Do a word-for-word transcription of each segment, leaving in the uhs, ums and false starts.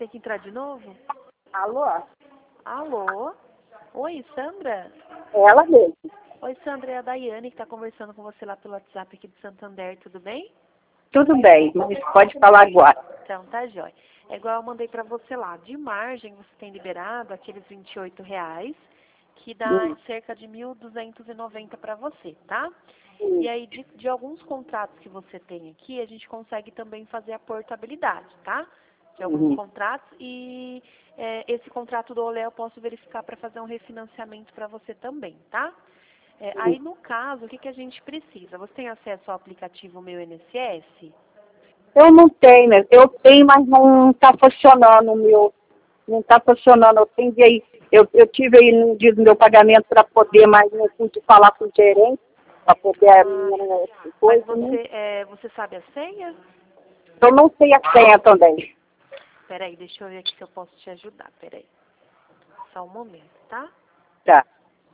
tem que entrar de novo? Alô? Alô? Oi, Sandra? Ela mesmo. Oi, Sandra, é a Daiane que está conversando com você lá pelo WhatsApp aqui de Santander, tudo bem? Tudo bem, mas pode falar agora. Então, tá jóia. É igual eu mandei para você lá. De margem, você tem liberado aqueles vinte e oito reais, que dá Hum. cerca de mil duzentos e noventa para você, tá? Hum. E aí, de, de alguns contratos que você tem aqui, a gente consegue também fazer a portabilidade, tá? De alguns Uhum. contratos. E é, esse contrato do Olé eu posso verificar para fazer um refinanciamento para você também, tá? É, aí, no caso, o que, que a gente precisa? Você tem acesso ao aplicativo Meu I N S S? Eu não tenho, né? Eu tenho, mas não está funcionando o meu. Não está funcionando. Eu tenho aí, eu, eu tive aí no dia do meu pagamento para poder, mas não pude falar com o gerente, para poder a minha Mas coisa, né? você, é, você sabe a senha? Eu não sei a senha também. Peraí, deixa eu ver aqui se eu posso te ajudar. Peraí. Só um momento, tá? Tá.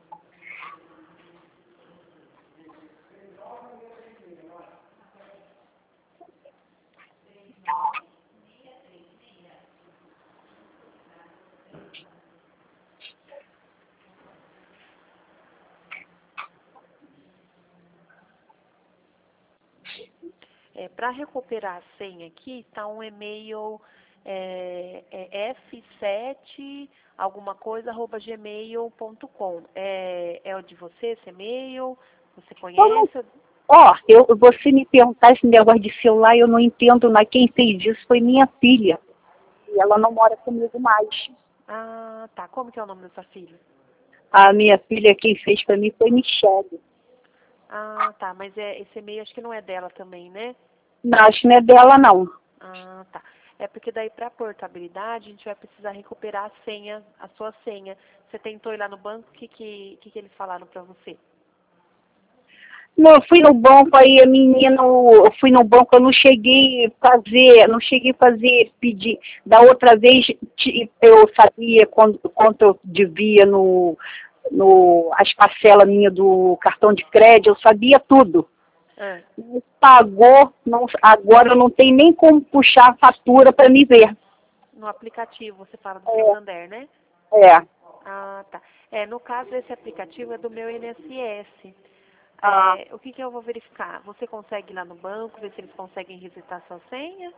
É, para recuperar a senha aqui, tá um e-mail é, é f sete alguma coisa arroba gmail ponto com. É, é o de você, esse e-mail? Você Eu não. conhece? Ó, eu, você me perguntar esse negócio de celular, eu não entendo, mas quem fez isso foi minha filha. E ela não mora comigo mais. Ah, tá. Como que é o nome da sua filha? A minha filha, quem fez para mim foi Michele. Ah, tá. Mas é, esse e-mail acho que não é dela também, né? Não, acho que não é dela, não. Ah, tá. É porque daí para portabilidade a gente vai precisar recuperar a senha, a sua senha. Você tentou ir lá no banco, o que, que, que, que eles falaram para você? Não, eu fui no banco, aí a menina, eu fui no banco, eu não cheguei a fazer, não cheguei a fazer, pedir. Da outra vez, ti- eu sabia quanto, quanto eu devia no, no, as parcelas minhas do cartão de crédito, eu sabia tudo. Ah, Pagou, não, agora eu não tenho nem como puxar a fatura para me ver. no aplicativo, você fala do É, Santander, né? é. Ah, tá. É, no caso, esse aplicativo é do meu I N S S. Ah, É, o que, que eu vou verificar? Você consegue ir lá no banco, ver se eles conseguem resetar sua senha?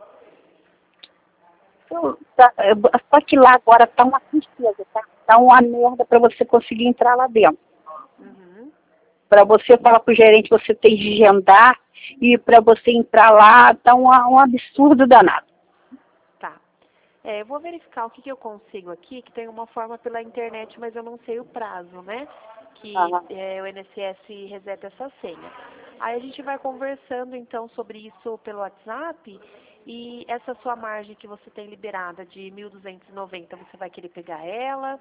eu, tá, eu- só que lá agora tá uma tristeza, tá? Tá uma merda para você conseguir entrar lá dentro. Uhum. Para você falar para o gerente, você tem de agendar, e para você entrar lá, tá um, um absurdo danado. Tá. É, eu vou verificar o que, que eu consigo aqui, que tem uma forma pela internet, mas eu não sei o prazo, né? Que Ah, é, o I N S S reseta essa senha. Aí a gente vai conversando então sobre isso pelo WhatsApp e essa sua margem que você tem liberada de mil duzentos e noventa, você vai querer pegar ela?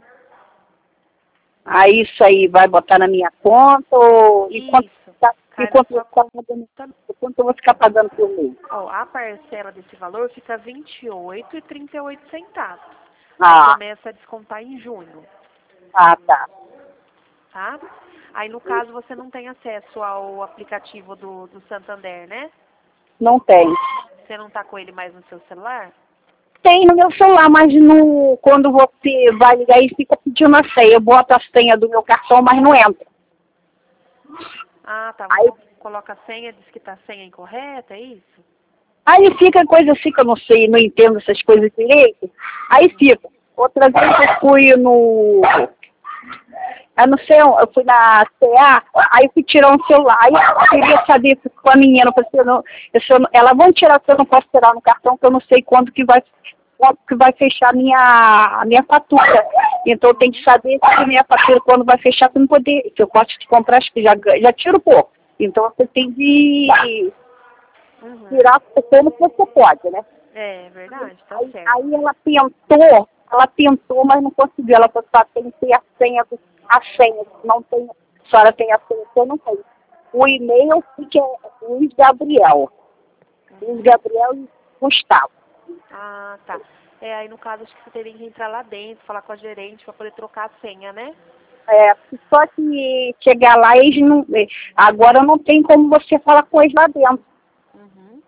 aí isso aí vai botar na minha conta, ou, e quanto, Isso, tá, e cai na quanto, eu vou sua ficar conta. pagando, e quanto eu vou ficar pagando por mês? Ó, a parcela desse valor fica vinte e oito reais e trinta e oito centavos. Aí Ah, começa a descontar em junho. ah, tá. Tá? Aí, no caso, você não tem acesso ao aplicativo do, do Santander, né? Não tem. Você não tá com ele mais no seu celular? Tem no meu celular, mas no, quando você vai ligar e fica pedindo a senha. Eu boto a senha do meu cartão, mas não entra. Ah, tá. Aí, Você coloca a senha, diz que tá a senha incorreta, é isso? aí fica coisa assim que eu não sei, não entendo essas coisas direito. Aí fica. Outra vez eu fui no. Eu não sei, eu fui na C A, aí eu fui tirar um celular. Aí eu queria saber com a menina, eu falei, assim, eu não, eu, se eu não, ela, vão tirar se eu não posso tirar no cartão, que eu não sei quando que vai, quando que vai fechar a minha, a minha fatura. Então eu tenho que Uhum. saber se a minha fatura quando vai fechar, para não poder, se eu posso te comprar, acho que já, já tiro pouco. Então você tem de Uhum. tirar como você pode, né? É verdade, tá Aí, certo. aí ela tentou, ela tentou, mas não conseguiu. Ela falou, só tem que ter a senha, do- a senha, não tem, a senhora tem a senha, eu não tenho. O e-mail que é Luiz Gabriel. Luiz Uhum. Gabriel e Gustavo. Ah, tá. É, aí no caso acho que você teria que entrar lá dentro, falar com a gerente pra poder trocar a senha, né? É, só que chegar lá, eles não. Agora não tem como você falar com eles lá dentro. Uhum.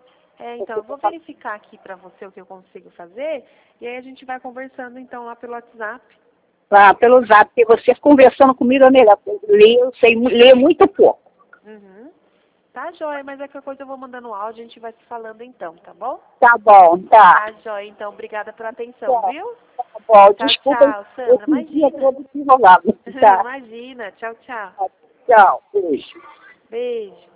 É, então, eu vou verificar aqui para você o que eu consigo fazer, e aí a gente vai conversando, então, lá pelo WhatsApp. Ah, pelo zap, porque você conversando comigo é melhor. Ler, eu sei ler muito pouco. Uhum. Tá, joia, mas qualquer coisa eu vou mandando áudio, a gente vai se falando então, tá bom? Tá bom, tá. Tá, joia, então, obrigada pela atenção, Tá, viu? tá bom. Tchau, Desculpa tchau, Sandra, esse dia imagina. todo desenrolado. Tá. Imagina, tchau, tchau. Tchau, beijo. Beijo.